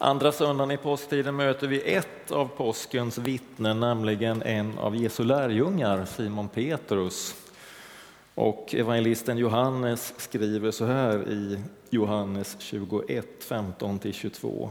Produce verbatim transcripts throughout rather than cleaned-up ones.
Andra söndagen i påsktiden möter vi ett av påskens vittnen, nämligen en av Jesu lärjungar, Simon Petrus. Och evangelisten Johannes skriver så här i Johannes tjugoett, femton till tjugotvå.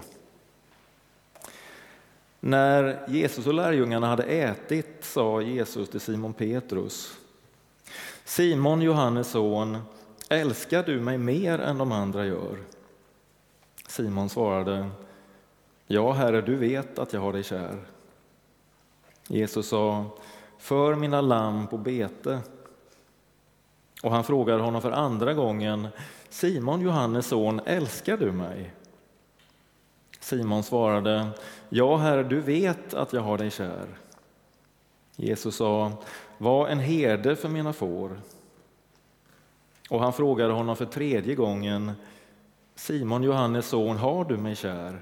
När Jesus och lärjungarna hade ätit sa Jesus till Simon Petrus: Simon, Johannes son, älskar du mig mer än de andra gör? Simon svarade: Ja, Herre, du vet att jag har dig kär. Jesus sa: För mina lamm på bete. Och han frågade honom för andra gången: Simon, Johannes son, älskar du mig? Simon svarade: Ja, Herre, du vet att jag har dig kär. Jesus sa: Var en herde för mina får. Och han frågade honom för tredje gången: Simon, Johannes son, har du mig kär?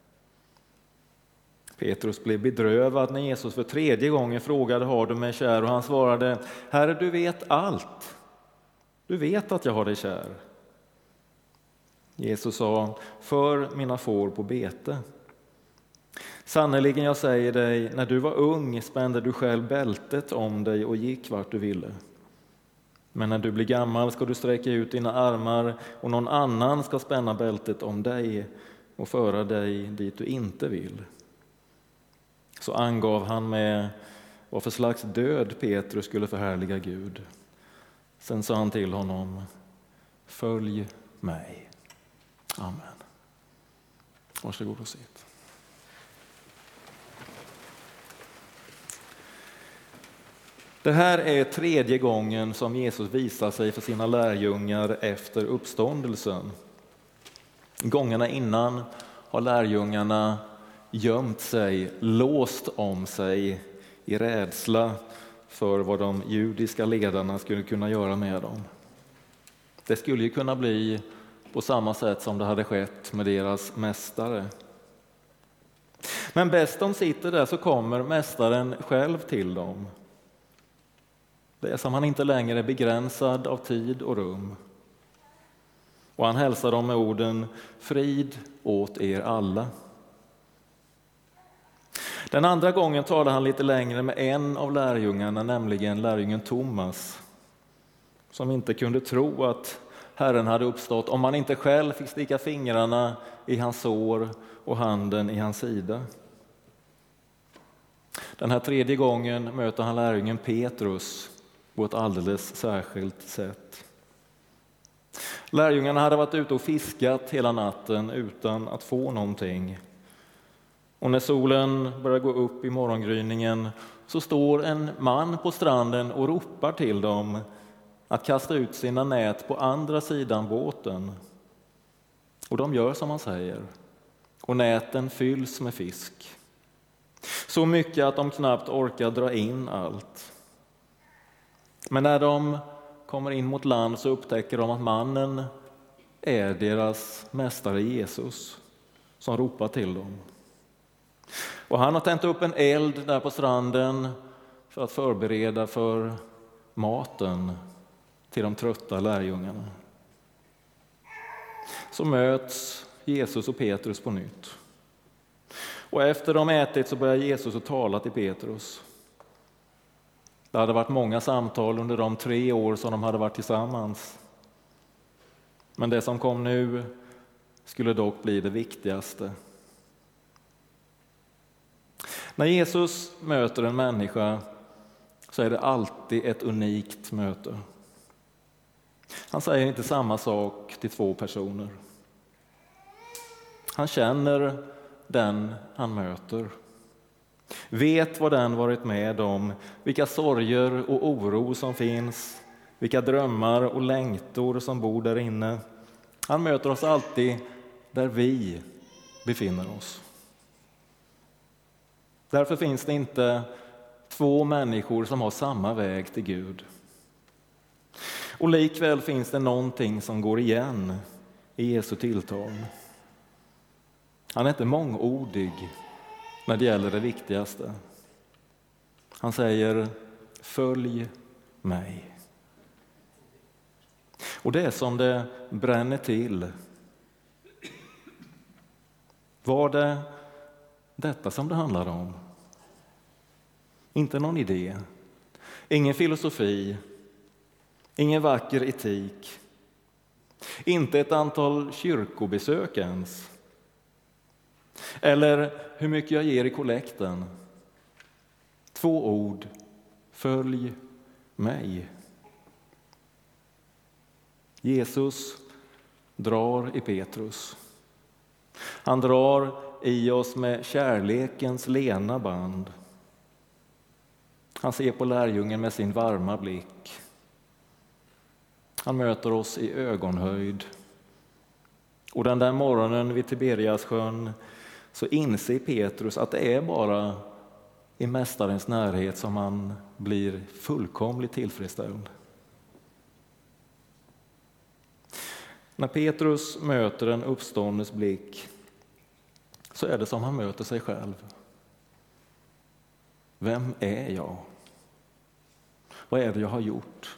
Petrus blev bedrövad när Jesus för tredje gången frågade: Har du mig kär? Och han svarade: Herre, du vet allt. Du vet att jag har dig kär. Jesus sa: För mina får på bete. Sannerligen, jag säger dig, när du var ung spände du själv bältet om dig och gick vart du ville. Men när du blir gammal ska du sträcka ut dina armar och någon annan ska spänna bältet om dig och föra dig dit du inte vill. Så angav han med vad för slags död Petrus skulle förhärliga Gud. Sen sa han till honom: Följ mig. Amen. Varsågod och sitt. Det här är tredje gången som Jesus visar sig för sina lärjungar efter uppståndelsen. Gångerna innan har lärjungarna gömt sig, låst om sig i rädsla för vad de judiska ledarna skulle kunna göra med dem. Det skulle ju kunna bli på samma sätt som det hade skett med deras mästare. Men bäst de sitter där så kommer mästaren själv till dem. Det är som han inte längre är begränsad av tid och rum. Och han hälsar dem med orden: Frid åt er alla. Den andra gången talar han lite längre med en av lärjungarna, nämligen lärjungen Thomas, som inte kunde tro att Herren hade uppstått om man inte själv fick sticka fingrarna i hans sår och handen i hans sida. Den här tredje gången möter han lärjungen Petrus på ett alldeles särskilt sätt. Lärjungarna hade varit ute och fiskat hela natten utan att få någonting. Och när solen börjar gå upp i morgongryningen så står en man på stranden och ropar till dem att kasta ut sina nät på andra sidan båten. Och de gör som han säger. Och näten fylls med fisk. Så mycket att de knappt orkar dra in allt. Men när de kommer in mot land så upptäcker de att mannen är deras mästare Jesus som ropar till dem. Och han har tänt upp en eld där på stranden för att förbereda för maten till de trötta lärjungarna. Så möts Jesus och Petrus på nytt. Och efter de ätit så börjar Jesus att tala till Petrus. Det hade varit många samtal under de tre år som de hade varit tillsammans. Men det som kom nu skulle dock bli det viktigaste. När Jesus möter en människa så är det alltid ett unikt möte. Han säger inte samma sak till två personer. Han känner den han möter. Vet vad den varit med om, vilka sorger och oro som finns, vilka drömmar och längtor som bor där inne. Han möter oss alltid där vi befinner oss. Därför finns det inte två människor som har samma väg till Gud. Och likväl finns det någonting som går igen i Jesu tilltal. Han är inte mångordig när det gäller det viktigaste. Han säger: Följ mig. Och det är som det bränner till. Var det detta som det handlade om? Inte någon idé, ingen filosofi, ingen vacker etik, inte ett antal kyrkobesök ens. Eller hur mycket jag ger i kollekten. Två ord, följ mig. Jesus drar i Petrus. Han drar i oss med kärlekens lena band. Han ser på lärjungen med sin varma blick. Han möter oss i ögonhöjd. Och den där morgonen vid Tiberiassjön så inser Petrus att det är bara i mästarens närhet som han blir fullkomligt tillfredsställd. När Petrus möter en uppståndes blick så är det som han möter sig själv. Vem är jag? Vad är det jag har gjort?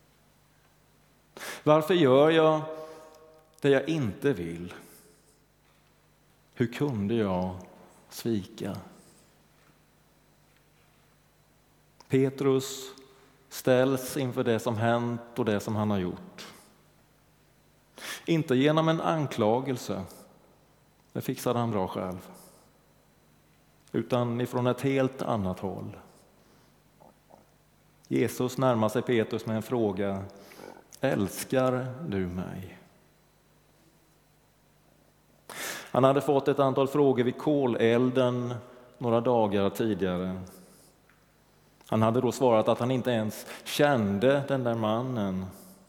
Varför gör jag det jag inte vill? Hur kunde jag svika? Petrus ställs inför det som hänt och det som han har gjort. Inte genom en anklagelse, det fixade han bra själv, utan ifrån ett helt annat håll. Jesus närmar sig Petrus med en fråga: älskar du mig? Han hade fått ett antal frågor vid kolelden några dagar tidigare. Han hade då svarat att han inte ens kände den där mannen.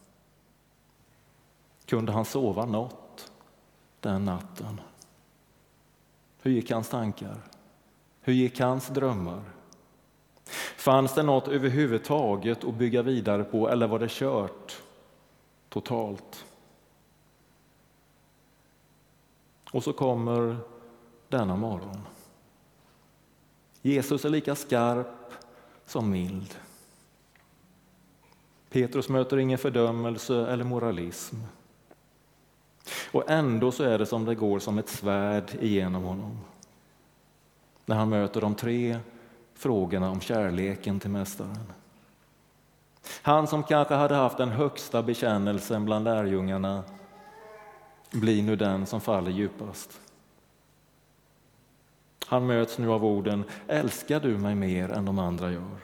Kunde han sova något den natten? Hur gick hans tankar? Hur gick hans drömmar? Fanns det något överhuvudtaget att bygga vidare på, eller var det kört totalt? Och så kommer denna morgon. Jesus är lika skarp som mild. Petrus möter ingen fördömelse eller moralism. Och ändå så är det som det går som ett svärd igenom honom. När han möter de tre frågorna om kärleken till mästaren. Han som kanske hade haft den högsta bekännelsen bland lärjungarna blir nu den som faller djupast. Han möts nu av orden: älskar du mig mer än de andra gör?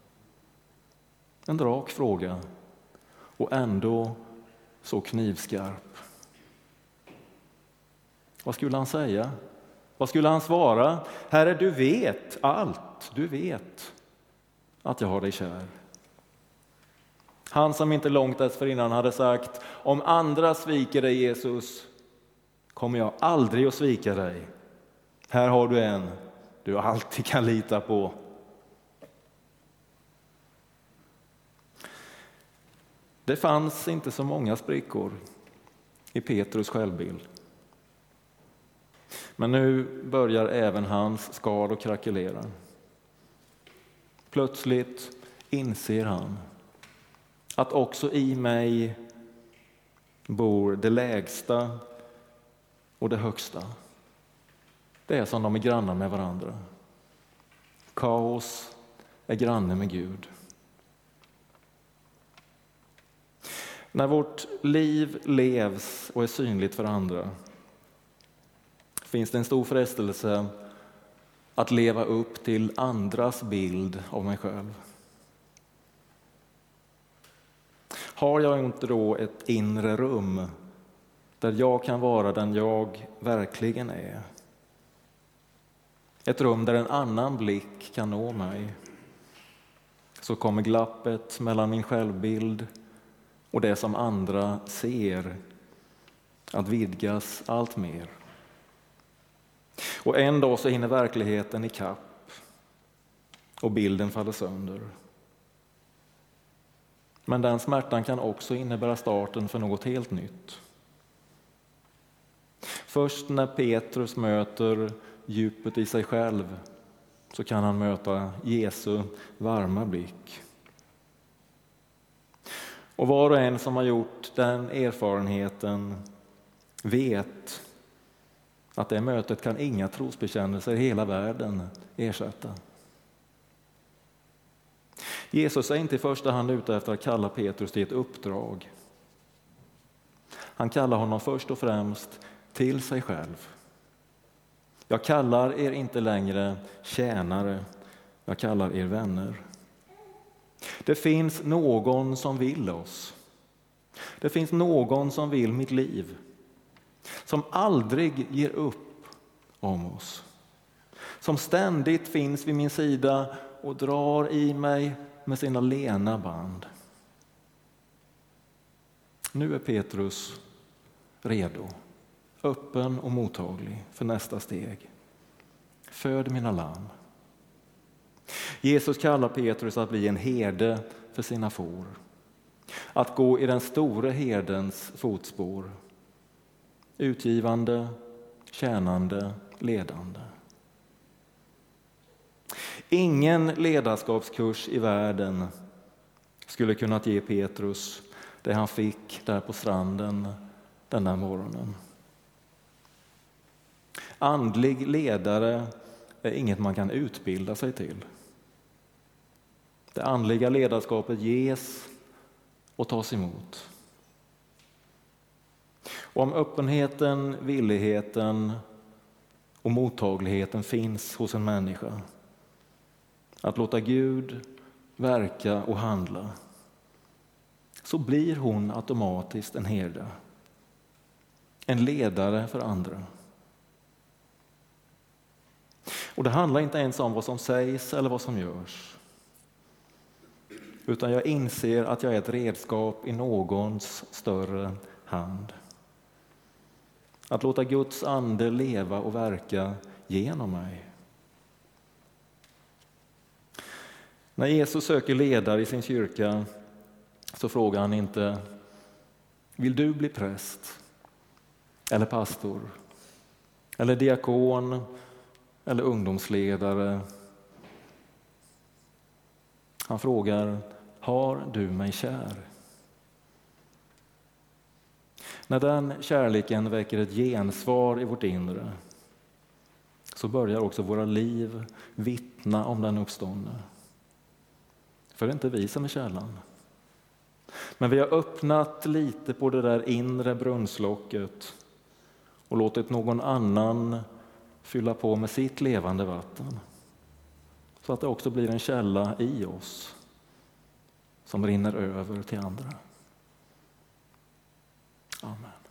En rak fråga och ändå så knivskarp. Vad skulle han säga? Vad skulle han svara? Herre, du vet allt. Du vet att jag har dig kär. Han som inte långt dessförinnan hade sagt: om andra sviker dig, Jesus, kommer jag aldrig att svika dig. Här har du en du alltid kan lita på. Det fanns inte så många sprickor i Petrus självbild. Men nu börjar även hans skal och krackelera. Plötsligt inser han att också i mig bor det lägsta och det högsta. Det är som de är grannar med varandra. Kaos är granne med Gud. När vårt liv levs och är synligt för andra finns det en stor frestelse att leva upp till andras bild av mig själv. Har jag inte då ett inre rum där jag kan vara den jag verkligen är? Ett rum där en annan blick kan nå mig. Så kommer glappet mellan min självbild och det som andra ser att vidgas allt mer. Och en dag så hinner verkligheten i kapp och bilden faller sönder. Men den smärtan kan också innebära starten för något helt nytt. Först när Petrus möter djupet i sig själv så kan han möta Jesu varma blick. Och var och en som har gjort den erfarenheten vet att det mötet kan inga trosbekännelser i hela världen ersätta. Jesus är inte i första hand ute efter att kalla Petrus till ett uppdrag. Han kallar honom först och främst till sig själv. Jag kallar er inte längre tjänare, jag kallar er vänner. Det finns någon som vill oss. Det finns någon som vill mitt liv. Som aldrig ger upp om oss. Som ständigt finns vid min sida och drar i mig med sina lena band. Nu är Petrus redo, öppen och mottaglig för nästa steg. Föd mina lamm. Jesus kallar Petrus att bli en herde för sina får. Att gå i den store herdens fotspår. Utgivande, tjänande, ledande. Ingen ledarskapskurs i världen skulle kunnat ge Petrus det han fick där på stranden den där morgonen. Andlig ledare är inget man kan utbilda sig till. Det andliga ledarskapet ges och tas emot. Och om öppenheten, villigheten och mottagligheten finns hos en människa, att låta Gud verka och handla, så blir hon automatiskt en herde. En ledare för andra. Och det handlar inte ens om vad som sägs eller vad som görs. Utan jag inser att jag är ett redskap i någons större hand. Att låta Guds ande leva och verka genom mig. När Jesus söker ledare i sin kyrka så frågar han inte: vill du bli präst? Eller pastor? Eller diakon? Eller ungdomsledare? Han frågar: har du mig kär? När den kärleken väcker ett gensvar i vårt inre, så börjar också våra liv vittna om den uppståndne. För det är inte vi som är källan. Men vi har öppnat lite på det där inre brunnslocket och låtit någon annan fylla på med sitt levande vatten. Så att det också blir en källa i oss som rinner över till andra. Amen.